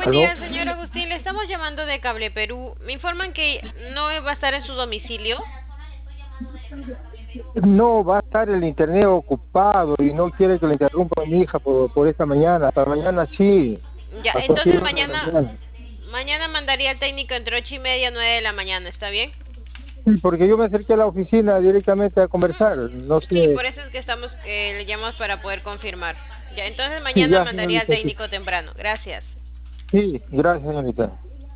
buen ¿Aló? día, señor Agustín. Le estamos llamando de Cable Perú. Me informan que no va a estar en su domicilio. No, va a estar el internet ocupado y no quiere que le interrumpa a mi hija por esta mañana. Hasta mañana sí, Ya, a cualquier entonces hora de la mañana, mañana. mañana mandaría al técnico entre 8:30 y 9 de la mañana. ¿Está bien? Sí, porque yo me acerqué a la oficina directamente a conversar. No Sí, sé. por eso es que le llamamos para poder confirmar. Ya, entonces Sí, mañana ya, mandaría al señorita, sí. técnico temprano. Gracias. Sí, gracias, señorita.